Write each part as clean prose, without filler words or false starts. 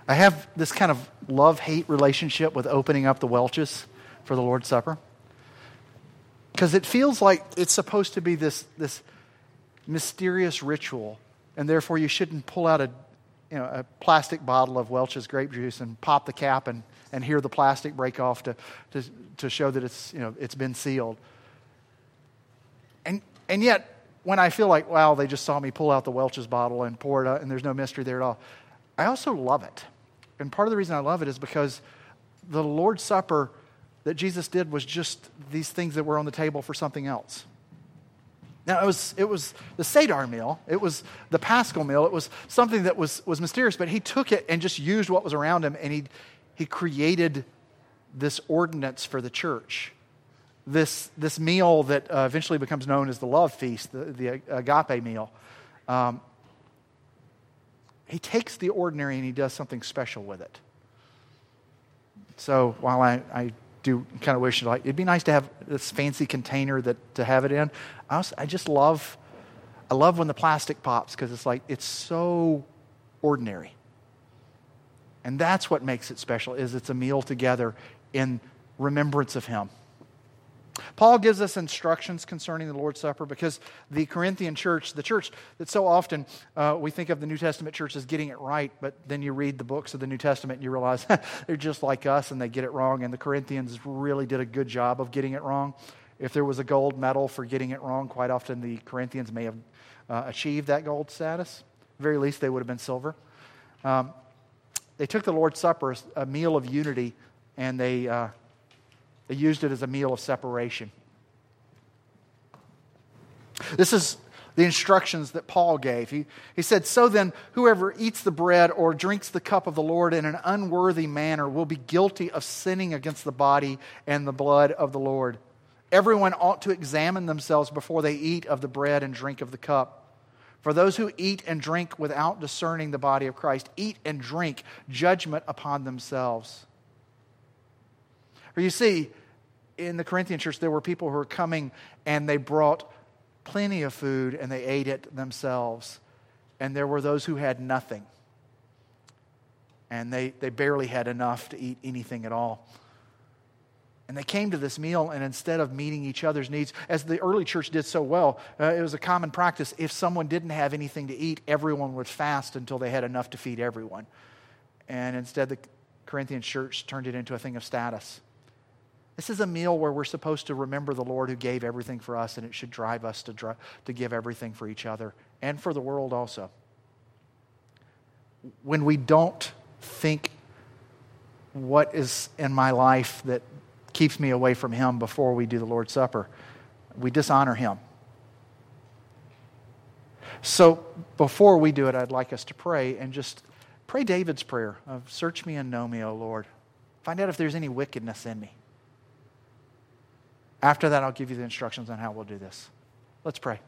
I have this kind of love-hate relationship with opening up the Welch's for the Lord's Supper. Because it feels like it's supposed to be this mysterious ritual, and therefore you shouldn't pull out a plastic bottle of Welch's grape juice and pop the cap and hear the plastic break off to show that it's been sealed. And yet, when I feel like, wow, they just saw me pull out the Welch's bottle and pour it out, and there's no mystery there at all, I also love it. And part of the reason I love it is because the Lord's Supper that Jesus did was just these things that were on the table for something else. Now, it was the Seder meal. It was the Paschal meal. It was something that was mysterious, but he took it and just used what was around him, and he created this ordinance for the church. This meal that eventually becomes known as the love feast, the agape meal. He takes the ordinary and he does something special with it. So while I do kind of wish it'd be nice to have this fancy container to have it in, I love when the plastic pops, because it's so ordinary. And that's what makes it special, is it's a meal together in remembrance of Him. Paul gives us instructions concerning the Lord's Supper because the Corinthian church, the church that so often we think of the New Testament church as getting it right, but then you read the books of the New Testament and you realize they're just like us and they get it wrong, and the Corinthians really did a good job of getting it wrong. If there was a gold medal for getting it wrong, quite often the Corinthians may have achieved that gold status. At the very least, they would have been silver. They took the Lord's Supper, a meal of unity, and they used it as a meal of separation. This is the instructions that Paul gave. He said, "So then, whoever eats the bread or drinks the cup of the Lord in an unworthy manner will be guilty of sinning against the body and the blood of the Lord. Everyone ought to examine themselves before they eat of the bread and drink of the cup. For those who eat and drink without discerning the body of Christ eat and drink judgment upon themselves." You see, in the Corinthian church, there were people who were coming and they brought plenty of food and they ate it themselves. And there were those who had nothing. And they barely had enough to eat anything at all. And they came to this meal, and instead of meeting each other's needs, as the early church did so well, it was a common practice. If someone didn't have anything to eat, everyone would fast until they had enough to feed everyone. And instead, the Corinthian church turned it into a thing of status. This is a meal where we're supposed to remember the Lord who gave everything for us, and it should drive us to give everything for each other and for the world also. When we don't think, what is in my life that keeps me away from Him before we do the Lord's Supper, we dishonor Him. So before we do it, I'd like us to pray and just pray David's prayer of, "Search me and know me, O Lord. Find out if there's any wickedness in me." After that, I'll give you the instructions on how we'll do this. Let's pray.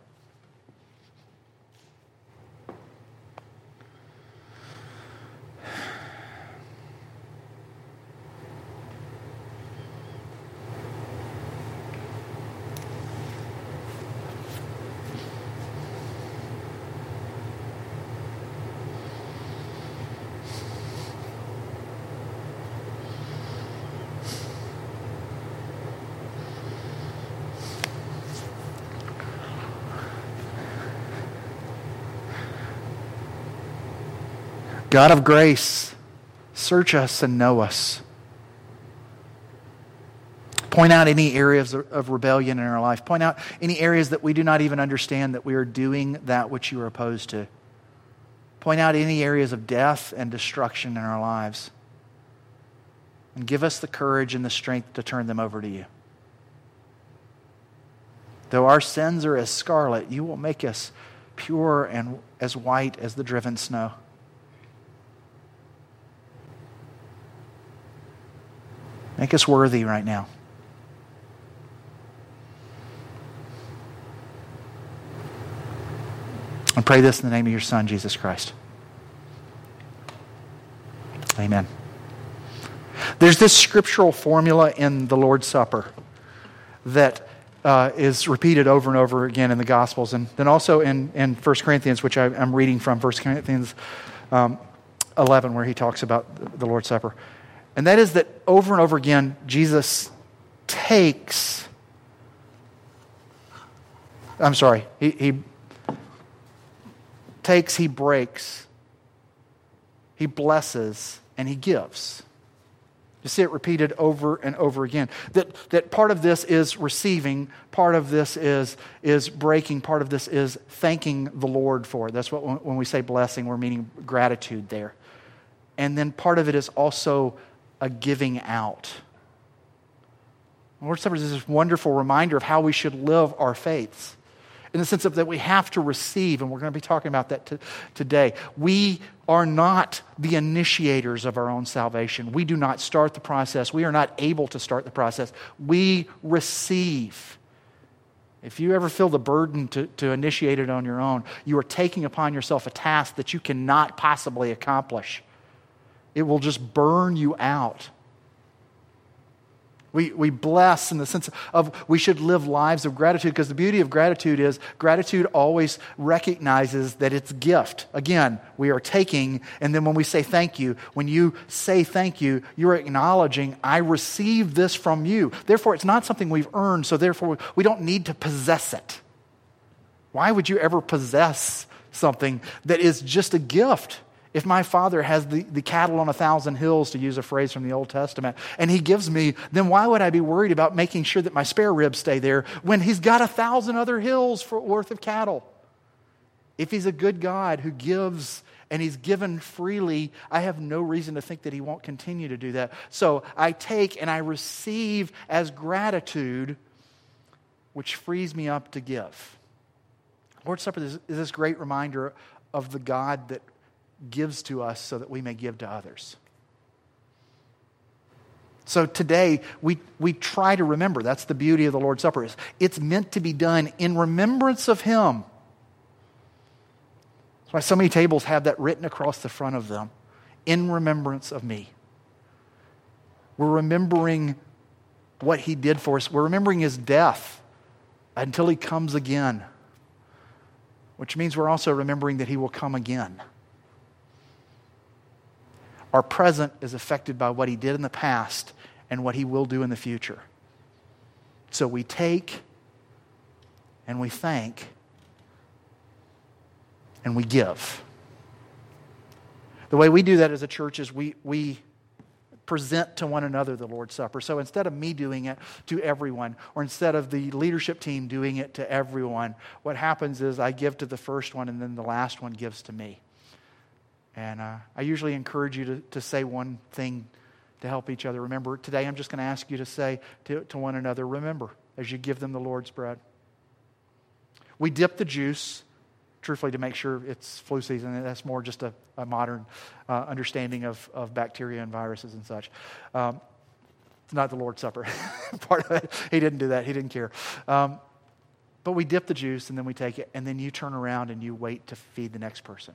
God of grace, search us and know us. Point out any areas of rebellion in our life. Point out any areas that we do not even understand that we are doing that which you are opposed to. Point out any areas of death and destruction in our lives. And give us the courage and the strength to turn them over to you. Though our sins are as scarlet, you will make us pure and as white as the driven snow. Make us worthy right now. I pray this in the name of your Son, Jesus Christ. Amen. There's this scriptural formula in the Lord's Supper that is repeated over and over again in the Gospels, and then also in 1 Corinthians, which I'm reading from 1 Corinthians 11 where he talks about the Lord's Supper. And that is that over and over again, Jesus takes... He takes, he breaks, he blesses, and he gives. You see it repeated over and over again. That part of this is receiving, part of this is breaking, part of this is thanking the Lord for it. That's what when we say blessing, we're meaning gratitude there. And then part of it is also a giving out. The Lord's Supper is this wonderful reminder of how we should live our faiths. In the sense of that we have to receive, and we're going to be talking about that today. We are not the initiators of our own salvation. We do not start the process. We are not able to start the process. We receive. If you ever feel the burden to initiate it on your own, you are taking upon yourself a task that you cannot possibly accomplish. It will just burn you out. We bless in the sense of we should live lives of gratitude, because the beauty of gratitude is gratitude always recognizes that it's gift. Again, we are taking, and then when we say thank you, when you say thank you, you're acknowledging, I received this from you. Therefore, it's not something we've earned, so therefore we don't need to possess it. Why would you ever possess something that is just a gift? If my Father has the cattle on 1,000 hills, to use a phrase from the Old Testament, and He gives me, then why would I be worried about making sure that my spare ribs stay there when He's got 1,000 other hills worth of cattle? If He's a good God who gives and He's given freely, I have no reason to think that He won't continue to do that. So I take and I receive as gratitude, which frees me up to give. Lord's Supper is this great reminder of the God that gives to us so that we may give to others. So today, we try to remember. That's the beauty of the Lord's Supper. It's meant to be done in remembrance of Him. That's why so many tables have that written across the front of them. In remembrance of me. We're remembering what He did for us. We're remembering His death until He comes again. Which means we're also remembering that He will come again. Our present is affected by what He did in the past and what He will do in the future. So we take and we thank and we give. The way we do that as a church is we present to one another the Lord's Supper. So instead of me doing it to everyone, or instead of the leadership team doing it to everyone, what happens is I give to the first one and then the last one gives to me. And I usually encourage you to say one thing to help each other. Remember, today I'm just going to ask you to say to one another, remember, as you give them the Lord's bread. We dip the juice, truthfully, to make sure it's flu season. That's more just a modern understanding of bacteria and viruses and such. It's not the Lord's Supper. Part of it, He didn't do that. He didn't care. But we dip the juice and then we take it, and then you turn around and you wait to feed the next person.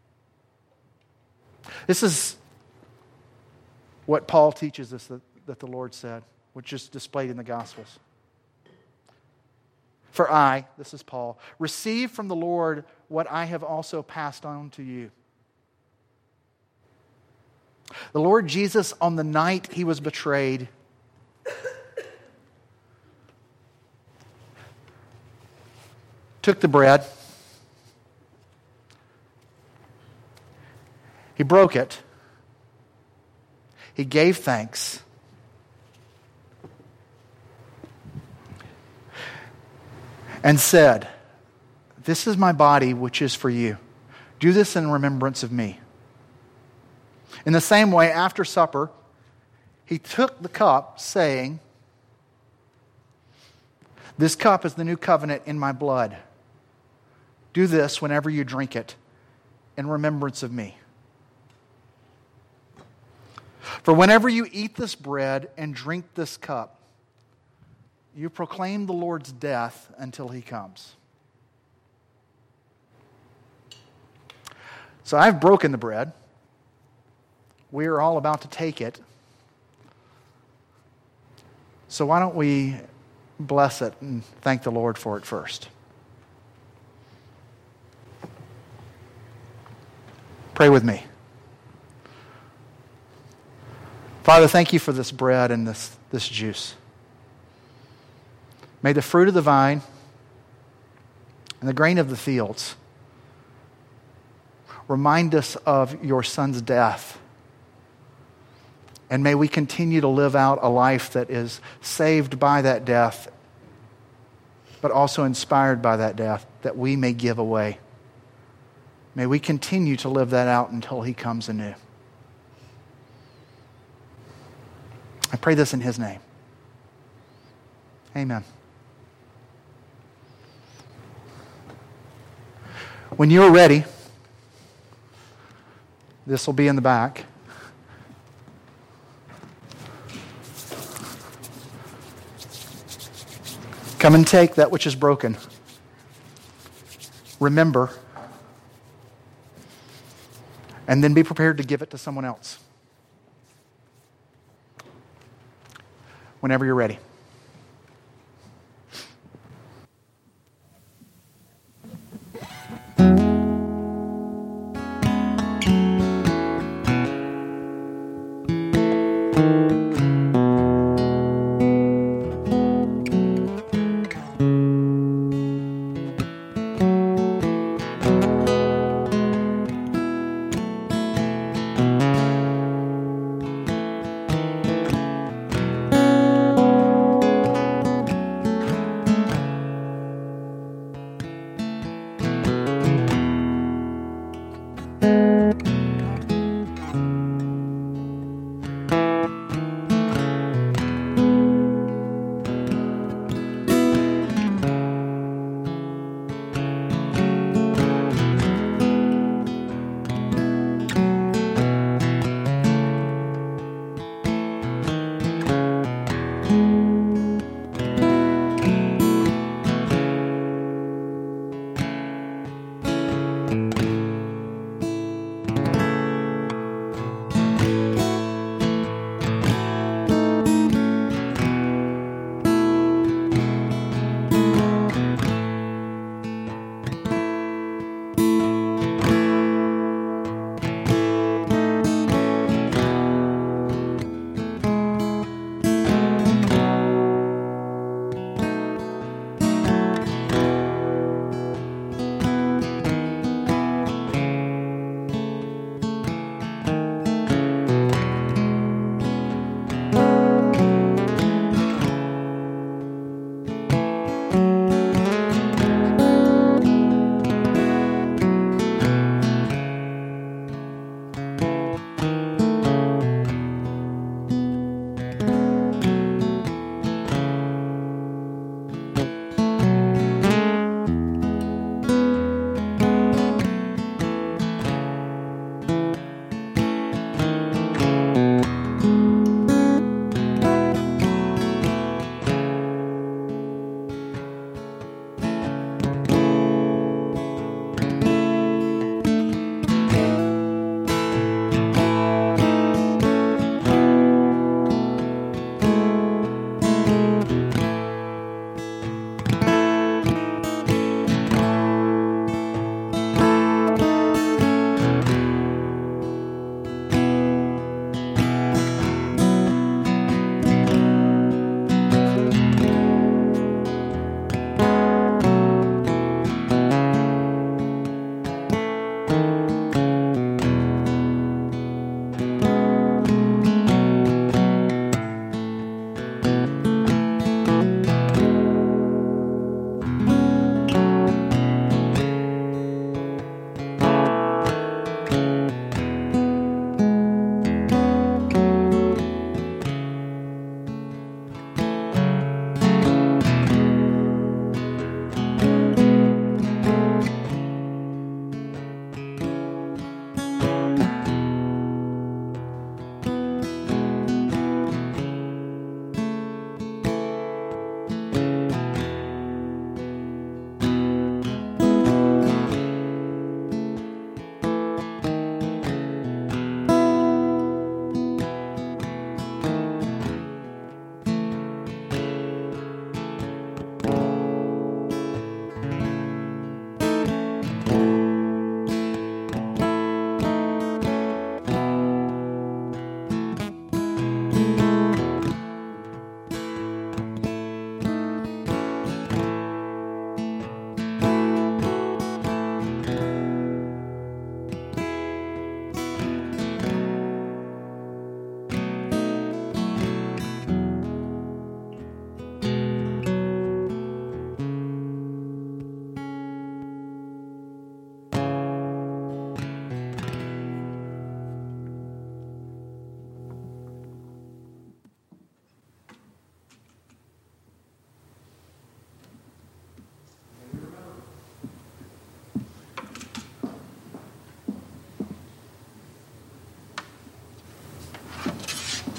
This is what Paul teaches us that the Lord said, which is displayed in the Gospels. For I, this is Paul, received from the Lord what I have also passed on to you. The Lord Jesus, on the night He was betrayed, took the bread. He broke it. He gave thanks. And said, this is my body which is for you. Do this in remembrance of me. In the same way, after supper, He took the cup, saying, this cup is the new covenant in my blood. Do this whenever you drink it in remembrance of me. For whenever you eat this bread and drink this cup, you proclaim the Lord's death until He comes. So I've broken the bread. We are all about to take it. So why don't we bless it and thank the Lord for it first? Pray with me. Father, thank you for this bread and this juice. May the fruit of the vine and the grain of the fields remind us of your Son's death. And may we continue to live out a life that is saved by that death, but also inspired by that death, that we may give away. May we continue to live that out until he comes anew. I pray this in his name. Amen. When you are ready, this will be in the back. Come and take that which is broken. Remember, and then be prepared to give it to someone else whenever you're ready.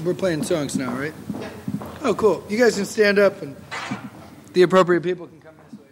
We're playing songs now, right? Oh, cool. You guys can stand up and the appropriate people can come this way.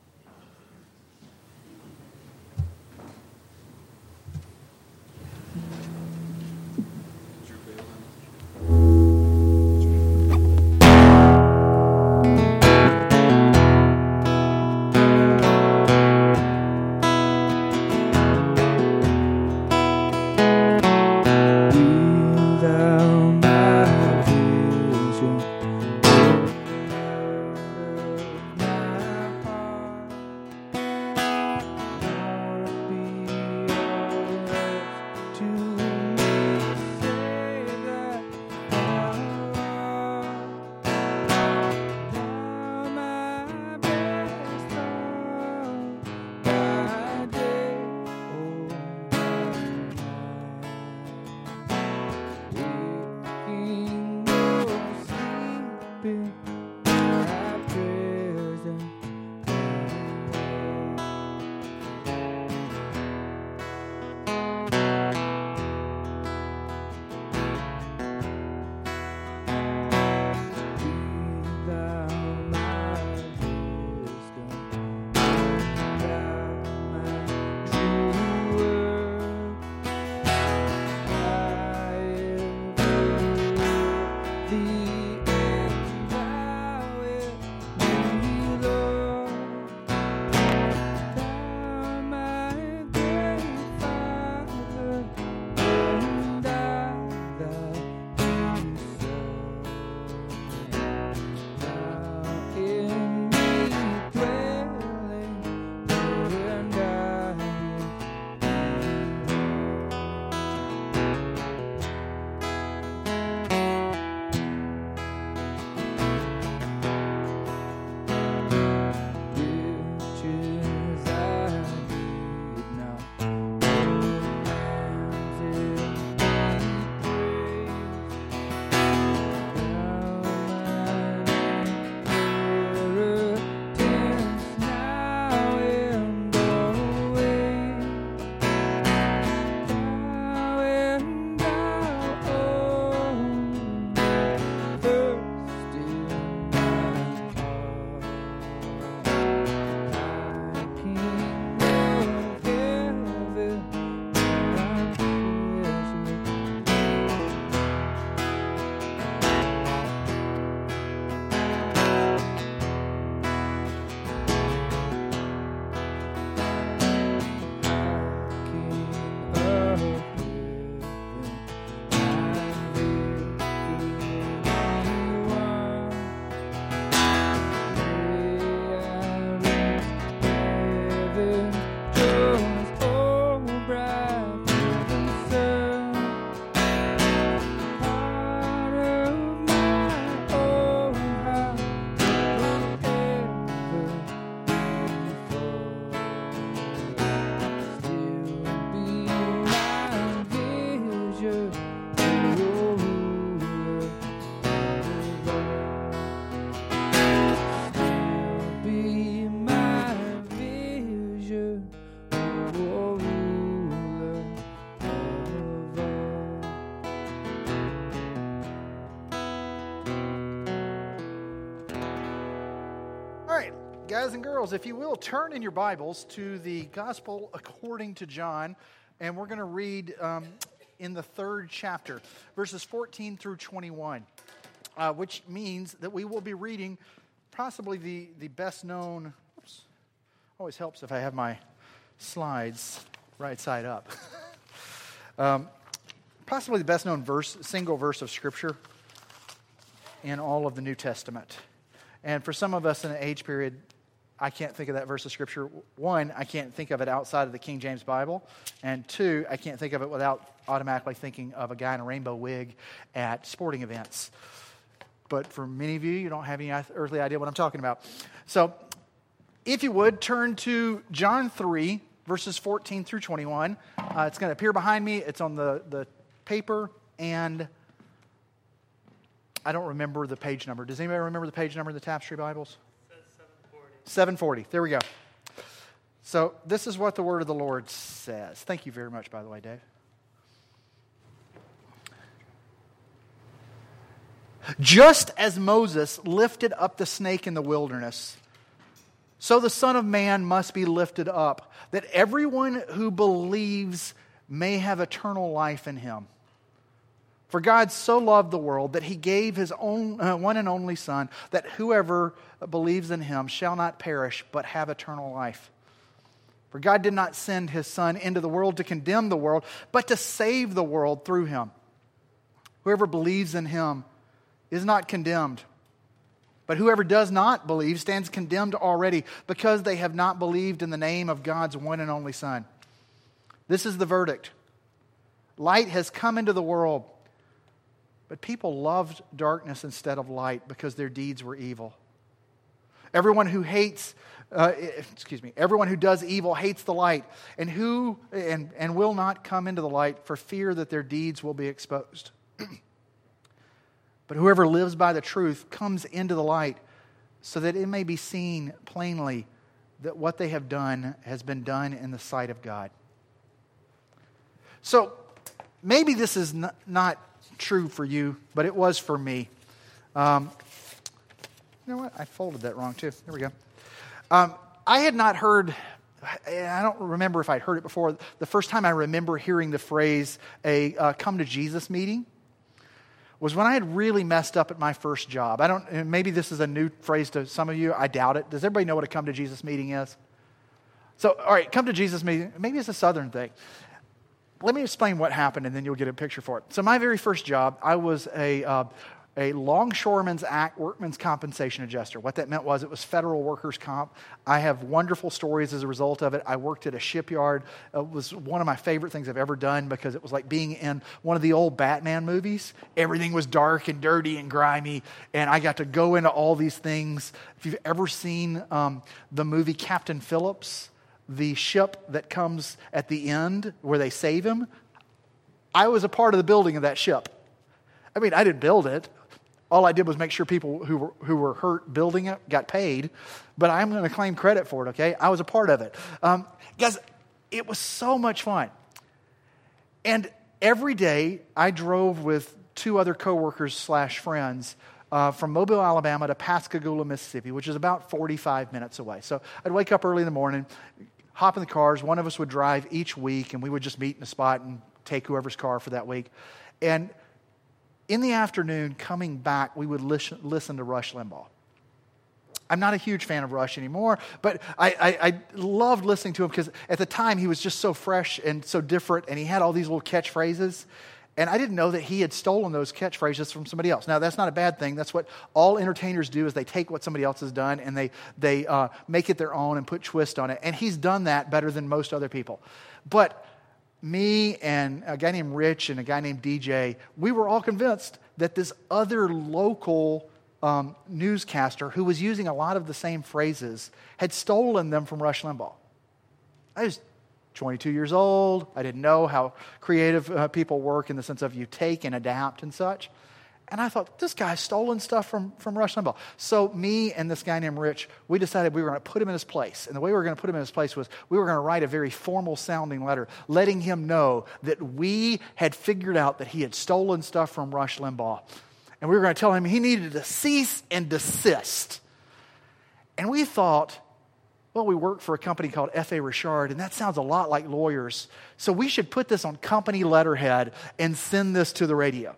Guys and girls, if you will, turn in your Bibles to the Gospel according to John, and we're going to read in the 3rd chapter, verses 14 through 21, which means that we will be reading possibly the best known, always helps if I have my slides right side up, possibly the best known single verse of Scripture in all of the New Testament. And for some of us in an age period, I can't think of that verse of Scripture. One, I can't think of it outside of the King James Bible. And two, I can't think of it without automatically thinking of a guy in a rainbow wig at sporting events. But for many of you, you don't have any earthly idea what I'm talking about. So, if you would, turn to John 3, verses 14 through 21. It's going to appear behind me. It's on the paper, and I don't remember the page number. Does anybody remember the page number of the Tapestry Bibles? 740. There we go. So this is what the word of the Lord says. Thank you very much, by the way, Dave. Just as Moses lifted up the snake in the wilderness, so the Son of Man must be lifted up, that everyone who believes may have eternal life in him. For God so loved the world that he gave his own one and only Son, that whoever believes in him shall not perish, but have eternal life. For God did not send his Son into the world to condemn the world, but to save the world through him. Whoever believes in him is not condemned. But whoever does not believe stands condemned already, because they have not believed in the name of God's one and only Son. This is the verdict. Light has come into the world, but people loved darkness instead of light because their deeds were evil. Everyone who does evil hates the light, and will not come into the light for fear that their deeds will be exposed. But whoever lives by the truth comes into the light, so that it may be seen plainly that what they have done has been done in the sight of God. So maybe this is not true for you, but it was for me. You know what? I folded that wrong too. There we go. I had not heard, I don't remember if I'd heard it before. The first time I remember hearing the phrase, a come to Jesus meeting, was when I had really messed up at my first job. Maybe this is a new phrase to some of you. I doubt it. Does everybody know what a come to Jesus meeting is? So, all right, come to Jesus meeting. Maybe it's a Southern thing. Let me explain what happened, and then you'll get a picture for it. So my very first job, I was a Longshoremen's Act workman's compensation adjuster. What that meant was it was federal workers' comp. I have wonderful stories as a result of it. I worked at a shipyard. It was one of my favorite things I've ever done because it was like being in one of the old Batman movies. Everything was dark and dirty and grimy, and I got to go into all these things. If you've ever seen the movie Captain Phillips, the ship that comes at the end where they save him, I was a part of the building of that ship. I mean, I didn't build it. All I did was make sure people who were hurt building it got paid, but I'm going to claim credit for it, okay? I was a part of it. Guys, it was so much fun. And every day, I drove with two other coworkers / friends from Mobile, Alabama to Pascagoula, Mississippi, which is about 45 minutes away. So I'd wake up early in the morning, hop in the cars. One of us would drive each week, and we would just meet in a spot and take whoever's car for that week. And in the afternoon, coming back, we would listen to Rush Limbaugh. I'm not a huge fan of Rush anymore, but I loved listening to him because at the time he was just so fresh and so different, and he had all these little catchphrases. And I didn't know that he had stolen those catchphrases from somebody else. Now, that's not a bad thing. That's what all entertainers do, is they take what somebody else has done and they make it their own and put twist on it. And he's done that better than most other people. But me and a guy named Rich and a guy named DJ, we were all convinced that this other local newscaster who was using a lot of the same phrases had stolen them from Rush Limbaugh. I was 22 years old. I didn't know how creative people work in the sense of you take and adapt and such. And I thought, this guy's stolen stuff from Rush Limbaugh. So me and this guy named Rich, we decided we were going to put him in his place. And the way we were going to put him in his place was we were going to write a very formal sounding letter letting him know that we had figured out that he had stolen stuff from Rush Limbaugh. And we were going to tell him he needed to cease and desist. And we thought, well, we work for a company called F.A. Richard, and that sounds a lot like lawyers. So we should put this on company letterhead and send this to the radio.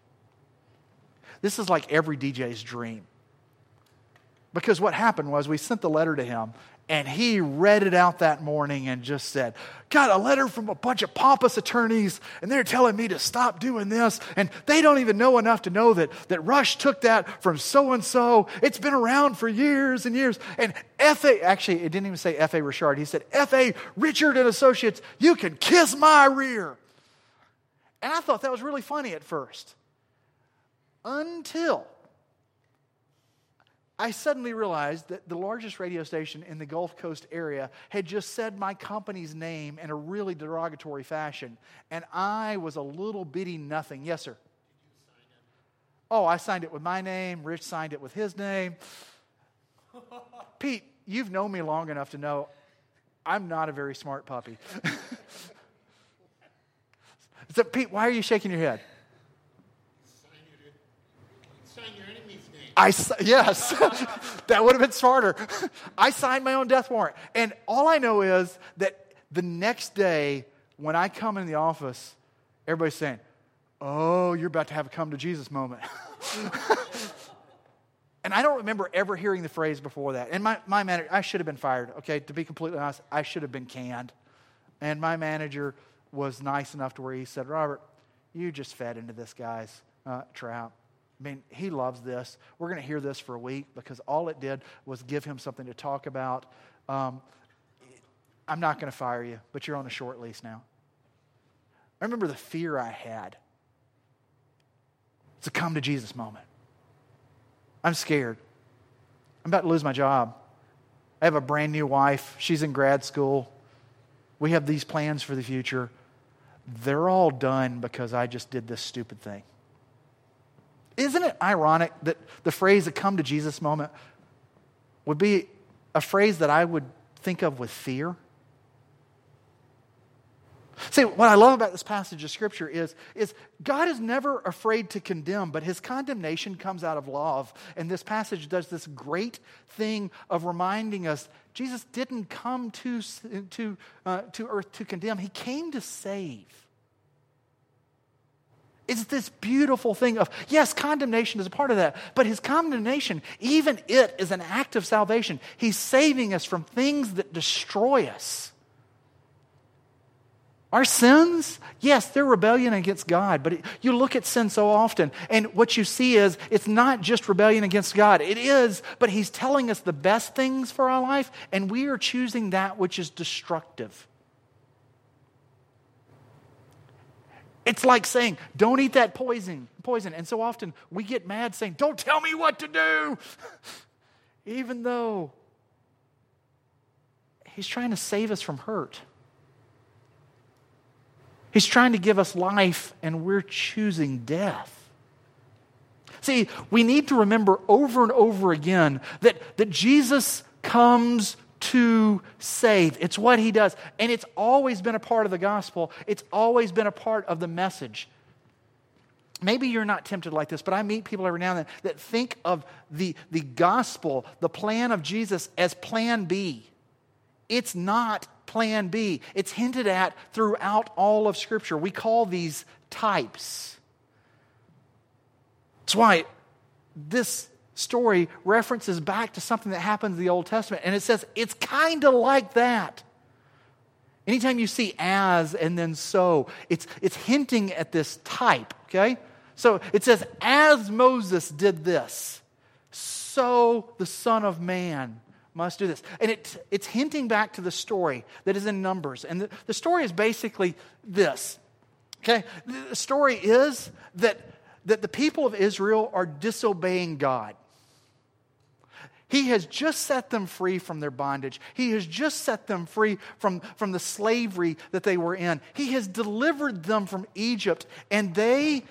This is like every DJ's dream. Because what happened was we sent the letter to him, and he read it out that morning and just said, got a letter from a bunch of pompous attorneys, and they're telling me to stop doing this, and they don't even know enough to know that Rush took that from so-and-so. It's been around for years and years. And actually, it didn't even say F.A. Richard. He said, F.A. Richard and Associates, you can kiss my rear. And I thought that was really funny at first. Until I suddenly realized that the largest radio station in the Gulf Coast area had just said my company's name in a really derogatory fashion. And I was a little bitty nothing. Yes, sir. Did you sign it? Oh, I signed it with my name. Rich signed it with his name. Pete, you've known me long enough to know I'm not a very smart puppy. So, Pete, why are you shaking your head? Signed Yes, that would have been smarter. I signed my own death warrant. And all I know is that the next day when I come in the office, everybody's saying, oh, you're about to have a come to Jesus moment. And I don't remember ever hearing the phrase before that. And my manager, I should have been fired, okay? To be completely honest, I should have been canned. And my manager was nice enough to where he said, Robert, you just fed into this guy's trap. I mean, he loves this. We're going to hear this for a week because all it did was give him something to talk about. I'm not going to fire you, but you're on a short lease now. I remember the fear I had. It's a come to Jesus moment. I'm scared. I'm about to lose my job. I have a brand new wife. She's in grad school. We have these plans for the future. They're all done because I just did this stupid thing. Isn't it ironic that the phrase, a come to Jesus moment, would be a phrase that I would think of with fear? See, what I love about this passage of Scripture is God is never afraid to condemn, but His condemnation comes out of love. And this passage does this great thing of reminding us Jesus didn't come to earth to condemn. He came to save. It's this beautiful thing of, yes, condemnation is a part of that, but His condemnation, even it is an act of salvation. He's saving us from things that destroy us. Our sins, yes, they're rebellion against God, but you look at sin so often, and what you see is it's not just rebellion against God. It is, but He's telling us the best things for our life, and we are choosing that which is destructive. It's like saying, don't eat that poison. And so often we get mad saying, don't tell me what to do. Even though He's trying to save us from hurt. He's trying to give us life, and we're choosing death. See, we need to remember over and over again that Jesus comes to save. It's what He does. And it's always been a part of the gospel. It's always been a part of the message. Maybe you're not tempted like this, but I meet people every now and then that think of the gospel, the plan of Jesus, as plan B. It's not plan B. It's hinted at throughout all of Scripture. We call these types. That's why this story references back to something that happens in the Old Testament, and it says it's kind of like that. Anytime you see as and then so, it's hinting at this type, okay? So it says, as Moses did this, so the Son of Man must do this. And it's hinting back to the story that is in Numbers. And the story is basically this. Okay? The story is that the people of Israel are disobeying God. He has just set them free from their bondage. He has just set them free from the slavery that they were in. He has delivered them from Egypt. And they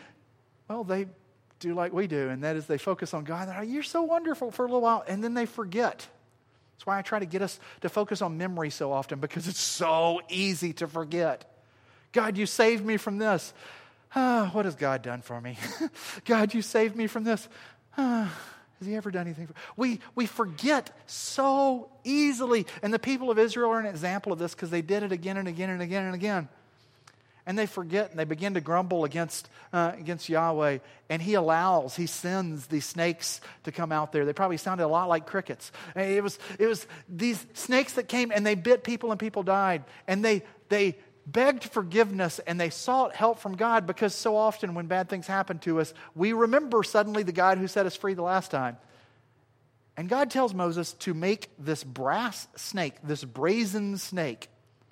do like we do. And that is they focus on God. They're like, you're so wonderful for a little while. And then they forget. That's why I try to get us to focus on memory so often, because it's so easy to forget. God, you saved me from this. What has God done for me? God, you saved me from this. Has He ever done anything? We forget so easily. And the people of Israel are an example of this because they did it again and again and again and again. And they forget and they begin to grumble against Yahweh. And He sends these snakes to come out there. They probably sounded a lot like crickets. It was these snakes that came and they bit people and people died. And they begged forgiveness and they sought help from God, because so often when bad things happen to us, we remember suddenly the God who set us free the last time. And God tells Moses to make this brass snake, this brazen snake,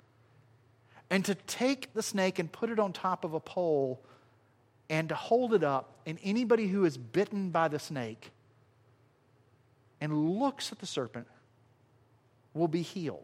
and to take the snake and put it on top of a pole and to hold it up, and anybody who is bitten by the snake and looks at the serpent will be healed.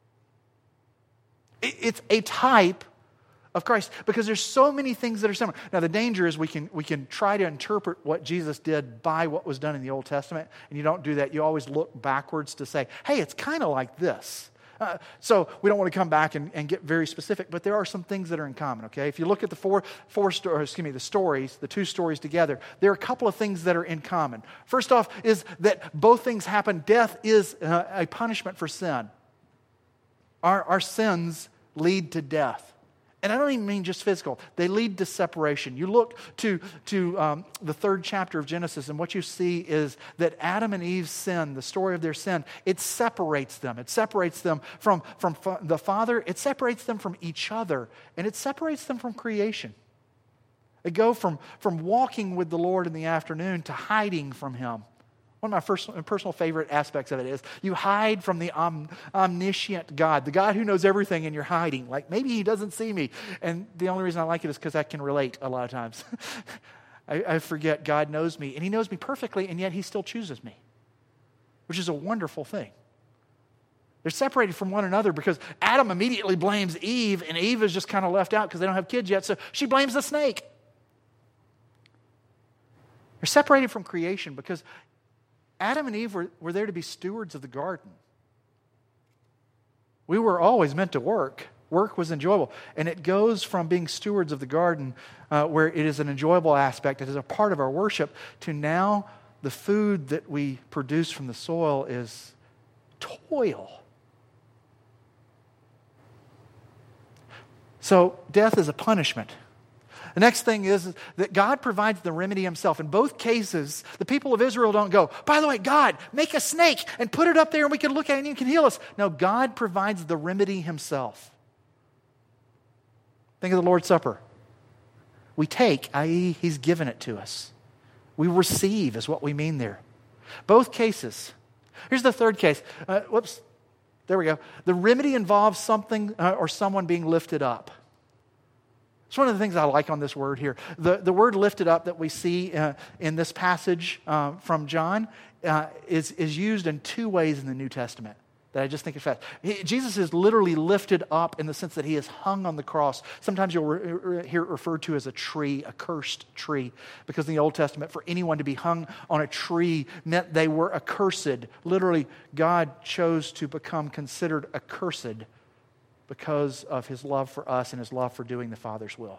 It's a type of Christ, because there's so many things that are similar. Now, the danger is we can try to interpret what Jesus did by what was done in the Old Testament, and you don't do that. You always look backwards to say, hey, it's kind of like this. So we don't want to come back and get very specific, but there are some things that are in common, okay? If you look at the the two stories together, there are a couple of things that are in common. First off is that both things happen. Death is a punishment for sin. Our sins lead to death. And I don't even mean just physical. They lead to separation. You look to the third chapter of Genesis, and what you see is that Adam and Eve's sin, the story of their sin, it separates them. It separates them from the Father. It separates them from each other. And it separates them from creation. They go from walking with the Lord in the afternoon to hiding from Him. One of my personal favorite aspects of it is you hide from the omniscient God, the God who knows everything, and you're hiding. Like, maybe He doesn't see me. And the only reason I like it is because I can relate a lot of times. I forget God knows me, and He knows me perfectly, and yet He still chooses me, which is a wonderful thing. They're separated from one another because Adam immediately blames Eve, and Eve is just kind of left out because they don't have kids yet, so she blames the snake. They're separated from creation because Adam and Eve were there to be stewards of the garden. We were always meant to work. Work was enjoyable. And it goes from being stewards of the garden, where it is an enjoyable aspect, it is a part of our worship, to now the food that we produce from the soil is toil. So death is a punishment. The next thing is that God provides the remedy Himself. In both cases, the people of Israel don't go, by the way, God, make a snake and put it up there and we can look at it and you can heal us. No, God provides the remedy Himself. Think of the Lord's Supper. We take, i.e., He's given it to us. We receive is what we mean there. Both cases. Here's the third case. There we go. The remedy involves something or someone being lifted up. It's one of the things I like on this word here. The word lifted up that we see in this passage from John is used in two ways in the New Testament that I just think is fast. Jesus is literally lifted up in the sense that He is hung on the cross. Sometimes you'll hear it referred to as a tree, a cursed tree, because in the Old Testament, for anyone to be hung on a tree meant they were accursed. Literally, God chose to become considered accursed because of His love for us and His love for doing the Father's will.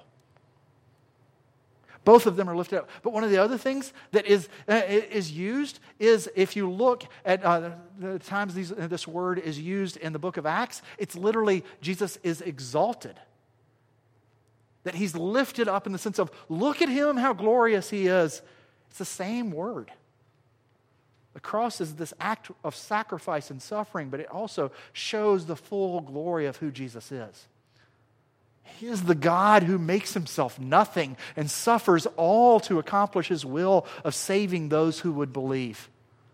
Both of them are lifted up. But one of the other things that is used is, if you look at the times this word is used in the book of Acts, it's literally Jesus is exalted. That He's lifted up in the sense of, look at Him, how glorious He is. It's the same word. The cross is this act of sacrifice and suffering, but it also shows the full glory of who Jesus is. He is the God who makes Himself nothing and suffers all to accomplish His will of saving those who would believe.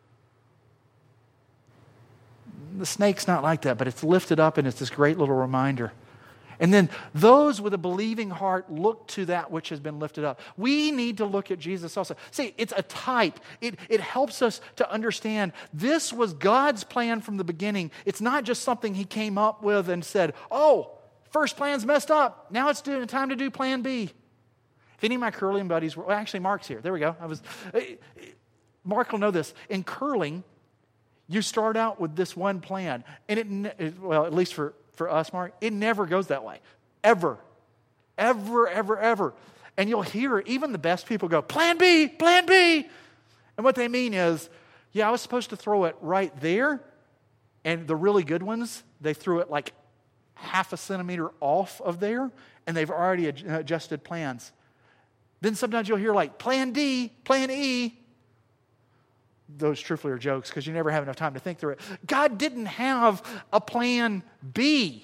The snake's not like that, but it's lifted up and it's this great little reminder. And then those with a believing heart look to that which has been lifted up. We need to look at Jesus also. See, it's a type. It helps us to understand this was God's plan from the beginning. It's not just something He came up with and said, oh, first plan's messed up. Now it's time to do plan B. If any of my curling buddies were, well, actually Mark's here. There we go. Mark will know this. In curling, you start out with this one plan. And at least for us, Mark, it never goes that way. Ever. Ever, ever, ever. And you'll hear even the best people go, plan B, plan B. And what they mean is, yeah, I was supposed to throw it right there. And the really good ones, they threw it like half a centimeter off of there. And they've already adjusted plans. Then sometimes you'll hear like plan D, plan E. Those truthfully are jokes because you never have enough time to think through it. God didn't have a plan B.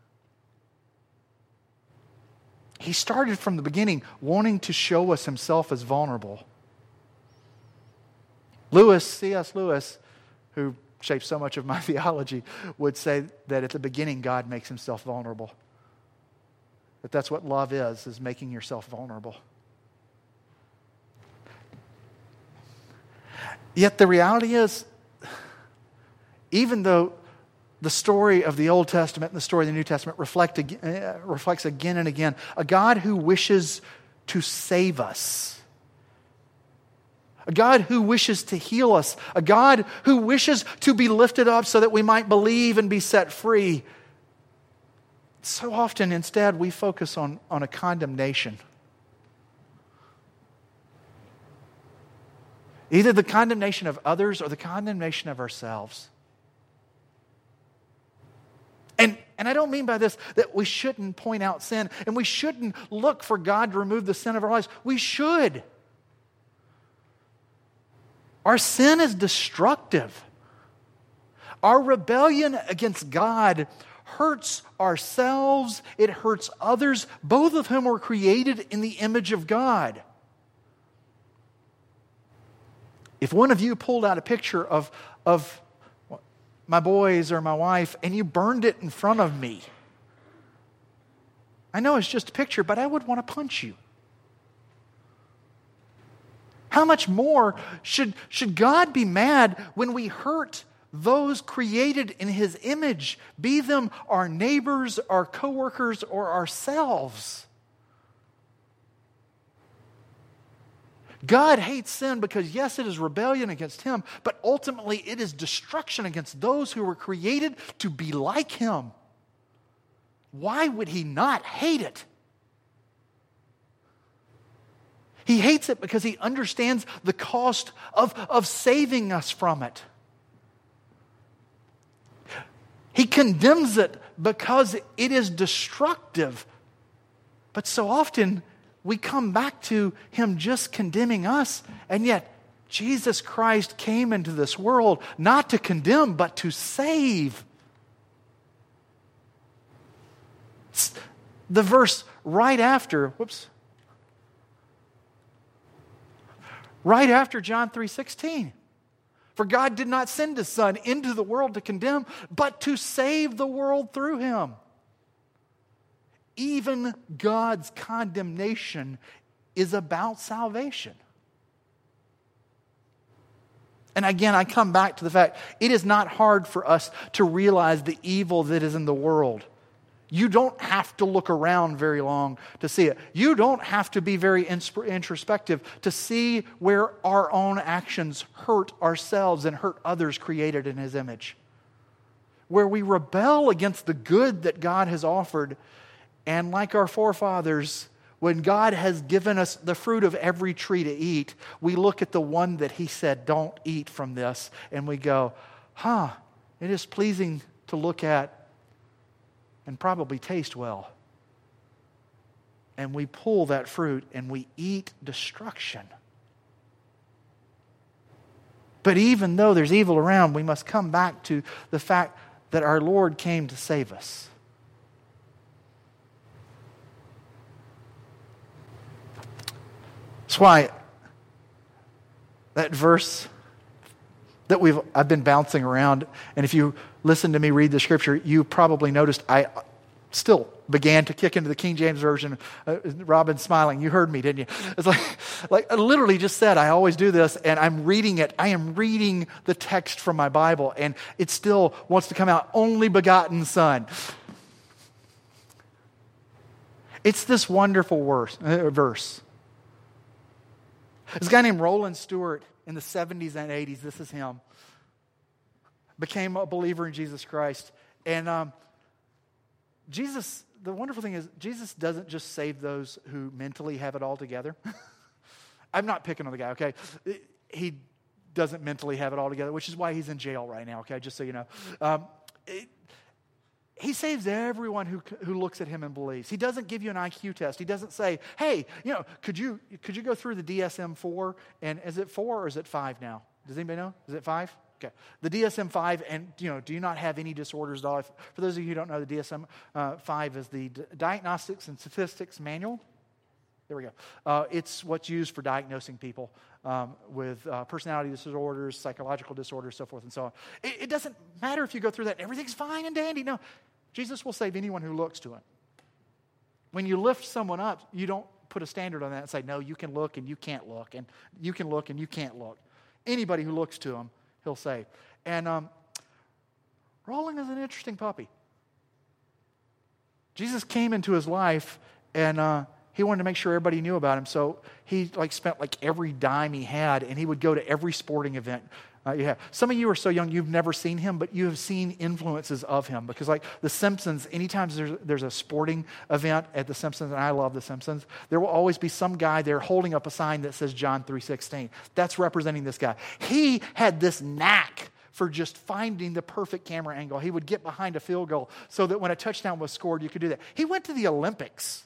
He started from the beginning wanting to show us Himself as vulnerable. C.S. Lewis, who shaped so much of my theology, would say that at the beginning God makes Himself vulnerable. That that's what love is making yourself vulnerable. Yet the reality is, even though the story of the Old Testament and the story of the New Testament reflects again and again a God who wishes to save us, a God who wishes to heal us, a God who wishes to be lifted up so that we might believe and be set free. So often, instead, we focus on a condemnation. Either the condemnation of others or the condemnation of ourselves. And I don't mean by this that we shouldn't point out sin and we shouldn't look for God to remove the sin of our lives. We should. Our sin is destructive. Our rebellion against God hurts ourselves, it hurts others, both of whom were created in the image of God. If one of you pulled out a picture of my boys or my wife and you burned it in front of me, I know it's just a picture, but I would want to punch you. How much more should God be mad when we hurt those created in His image, be them our neighbors, our coworkers, or ourselves? God hates sin because, yes, it is rebellion against Him, but ultimately it is destruction against those who were created to be like Him. Why would He not hate it? He hates it because He understands the cost of saving us from it. He condemns it because it is destructive. But so often we come back to Him just condemning us, and yet Jesus Christ came into this world not to condemn, but to save. The verse right after, right after John 3:16. For God did not send His Son into the world to condemn, but to save the world through Him. Even God's condemnation is about salvation. And again, I come back to the fact, it is not hard for us to realize the evil that is in the world. You don't have to look around very long to see it. You don't have to be very introspective to see where our own actions hurt ourselves and hurt others created in His image. Where we rebel against the good that God has offered, and like our forefathers, when God has given us the fruit of every tree to eat, we look at the one that He said, don't eat from this, and we go, it is pleasing to look at and probably taste well. And we pull that fruit and we eat destruction. But even though there's evil around, we must come back to the fact that our Lord came to save us. That's why that verse that I've been bouncing around, and if you listen to me read the Scripture, you probably noticed I still began to kick into the King James Version. Robin's smiling. You heard me, didn't you? It's like I literally just said, I always do this, and I'm reading it. I am reading the text from my Bible, and it still wants to come out, only begotten Son. It's this wonderful verse. This guy named Roland Stewart in the 70s and 80s, this is him, became a believer in Jesus Christ. And Jesus, the wonderful thing is, Jesus doesn't just save those who mentally have it all together. I'm not picking on the guy, okay? He doesn't mentally have it all together, which is why he's in jail right now, okay? Just so you know. He saves everyone who looks at him and believes. He doesn't give you an IQ test. He doesn't say, hey, could you go through the DSM-4? And is it 4 or is it 5 now? Does anybody know? Is it 5? Okay. The DSM-5, and do you not have any disorders at all? For those of you who don't know, the DSM-5 is the Diagnostics and Statistics Manual. There we go. It's what's used for diagnosing people with personality disorders, psychological disorders, so forth and so on. It doesn't matter if you go through that. Everything's fine and dandy. No, Jesus will save anyone who looks to Him. When you lift someone up, you don't put a standard on that and say, no, you can look and you can't look, and you can look and you can't look. Anybody who looks to Him, He'll save. And Roland is an interesting puppy. Jesus came into his life, and he wanted to make sure everybody knew about him. So he spent every dime he had, and he would go to every sporting event. Some of you are so young, you've never seen him, but you have seen influences of him. Because The Simpsons, anytime there's a sporting event at The Simpsons, and I love The Simpsons, there will always be some guy there holding up a sign that says John 3:16. That's representing this guy. He had this knack for just finding the perfect camera angle. He would get behind a field goal so that when a touchdown was scored, you could do that. He went to the Olympics,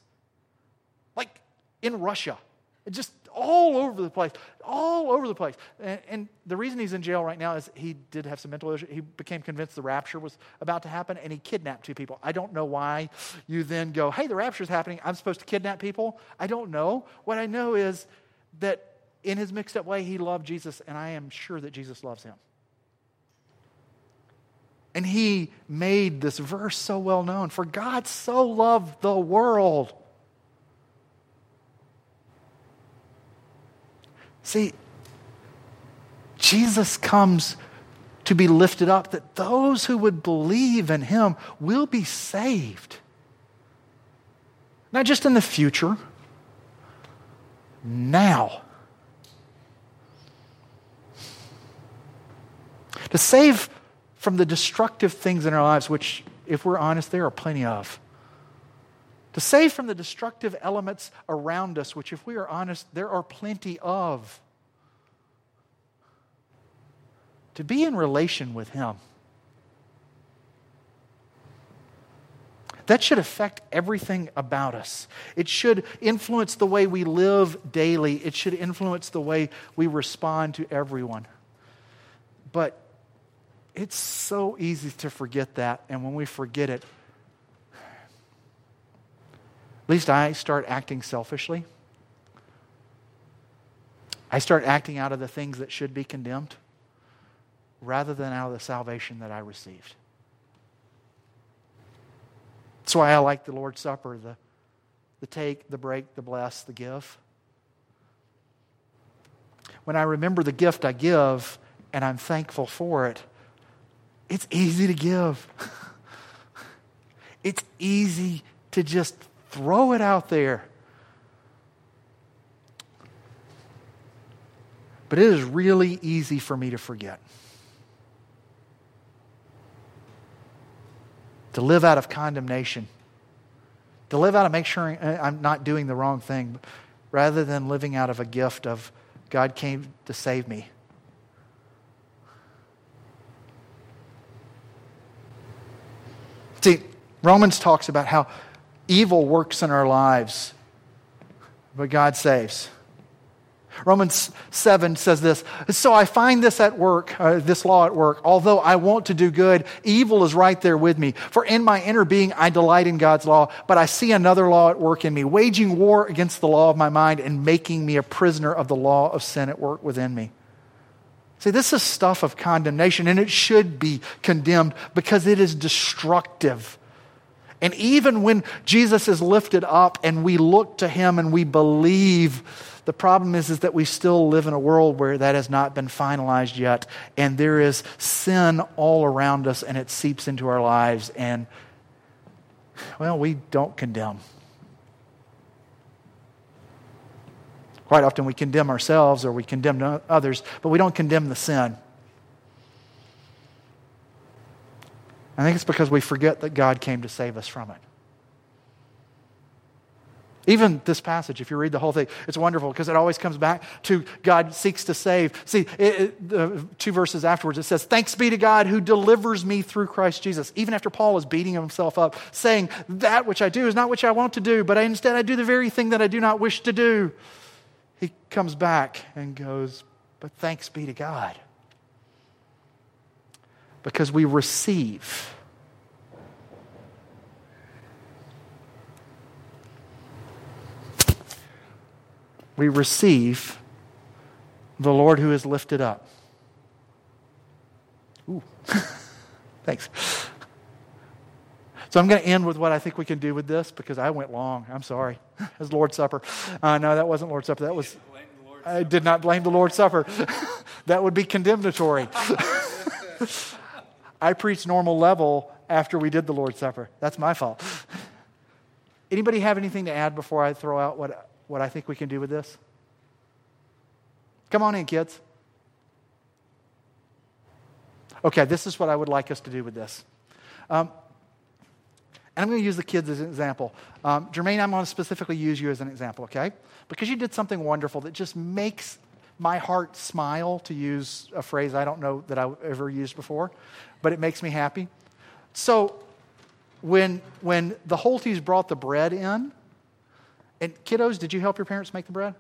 in Russia. Just all over the place. And the reason he's in jail right now is he did have some mental issues. He became convinced the rapture was about to happen, and he kidnapped 2 people. I don't know why you then go, hey, the rapture's happening, I'm supposed to kidnap people. I don't know. What I know is that in his mixed up way, he loved Jesus, and I am sure that Jesus loves him. And he made this verse so well known. For God so loved the world. See, Jesus comes to be lifted up, that those who would believe in him will be saved. Not just in the future, now. To save from the destructive things in our lives, which, if we're honest, there are plenty of. To save from the destructive elements around us, which, if we are honest, there are plenty of. To be in relation with him. That should affect everything about us. It should influence the way we live daily. It should influence the way we respond to everyone. But it's so easy to forget that, and when we forget it, at least I start acting selfishly. I start acting out of the things that should be condemned rather than out of the salvation that I received. That's why I like the Lord's Supper, the take, the break, the bless, the give. When I remember the gift I give and I'm thankful for it, it's easy to give. It's easy to just throw it out there. But it is really easy for me to forget. To live out of condemnation. To live out of make sure I'm not doing the wrong thing, rather than living out of a gift of God came to save me. See, Romans talks about how evil works in our lives, but God saves. Romans 7 says this, so I find this at work, this law at work, although I want to do good, evil is right there with me. For in my inner being I delight in God's law, but I see another law at work in me, waging war against the law of my mind and making me a prisoner of the law of sin at work within me. See, this is stuff of condemnation, and it should be condemned because it is destructive. And even when Jesus is lifted up and we look to him and we believe, the problem is that we still live in a world where that has not been finalized yet. And there is sin all around us, and it seeps into our lives. And, well, we don't condemn. Quite often we condemn ourselves or we condemn others, but we don't condemn the sin. I think it's because we forget that God came to save us from it. Even this passage, if you read the whole thing, it's wonderful because it always comes back to God seeks to save. See, the 2 verses afterwards, it says, thanks be to God who delivers me through Christ Jesus. Even after Paul is beating himself up, saying, that which I do is not which I want to do, but instead I do the very thing that I do not wish to do. He comes back and goes, but thanks be to God. Because we receive. We receive the Lord who is lifted up. Ooh, thanks. So I'm going to end with what I think we can do with this because I went long. I'm sorry. It was Lord's Supper. No, that wasn't Lord's Supper. That was. I did not blame the Lord's Supper. That would be condemnatory. I preached normal level after we did the Lord's Supper. That's my fault. Anybody have anything to add before I throw out what I think we can do with this? Come on in, kids. Okay, this is what I would like us to do with this. And I'm going to use the kids as an example. Jermaine, I'm going to specifically use you as an example, okay? Because you did something wonderful that just makes my heart smile, to use a phrase I don't know that I've ever used before, but it makes me happy. So when the Holties brought the bread in, and kiddos, did you help your parents make the bread?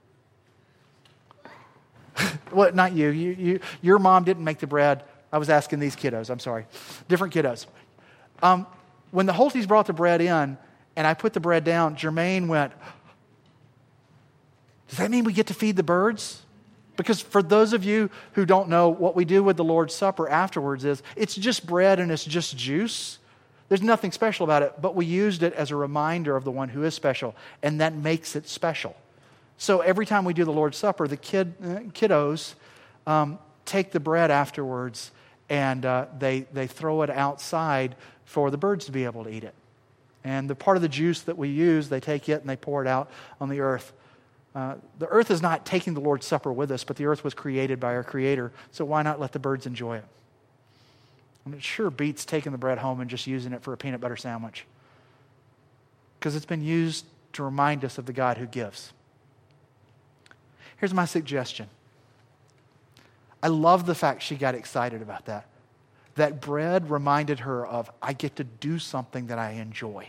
Well, not you. Your mom didn't make the bread. I was asking these kiddos. I'm sorry. Different kiddos. When the Holties brought the bread in, and I put the bread down, Jermaine went, does that mean we get to feed the birds? Because for those of you who don't know, what we do with the Lord's Supper afterwards is, it's just bread and it's just juice. There's nothing special about it, but we used it as a reminder of the one who is special, and that makes it special. So every time we do the Lord's Supper, the kiddos take the bread afterwards, and they throw it outside for the birds to be able to eat it. And the part of the juice that we use, they take it and they pour it out on the earth. The earth is not taking the Lord's Supper with us, but the earth was created by our Creator, so why not let the birds enjoy it? And it sure beats taking the bread home and just using it for a peanut butter sandwich, because it's been used to remind us of the God who gives. Here's my suggestion. I love the fact she got excited about that. That bread reminded her of, I get to do something that I enjoy.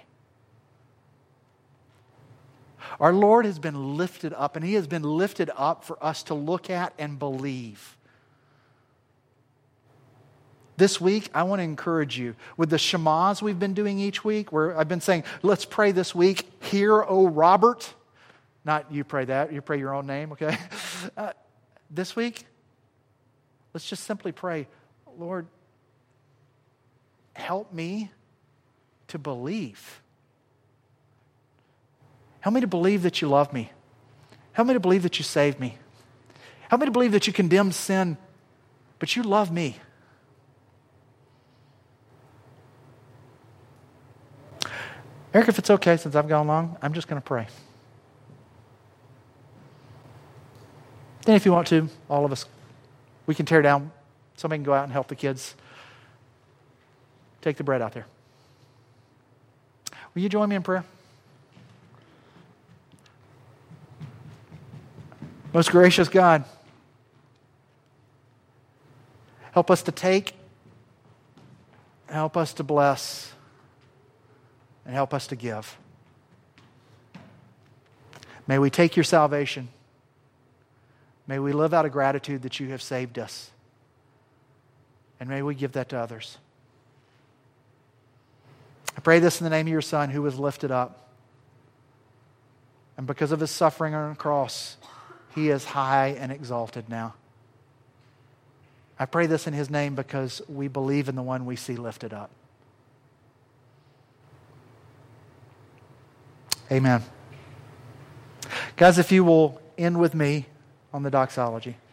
Our Lord has been lifted up, and He has been lifted up for us to look at and believe. This week, I want to encourage you with the Shemahs we've been doing each week, where I've been saying, let's pray this week, hear, O Robert. Not you pray that, you pray your own name, okay? This week, let's just simply pray, Lord, help me to believe. Help me to believe that you love me. Help me to believe that you saved me. Help me to believe that you condemned sin, but you love me. Eric, if it's okay, since I've gone long, I'm just going to pray. Then if you want to, all of us, we can tear down. Somebody can go out and help the kids. Take the bread out there. Will you join me in prayer? Most gracious God, help us to take, help us to bless, and help us to give. May we take your salvation. May we live out of gratitude that you have saved us. And may we give that to others. I pray this in the name of your Son, who was lifted up. And because of his suffering on the cross, he is high and exalted now. I pray this in his name because we believe in the one we see lifted up. Amen. Guys, if you will end with me on the doxology.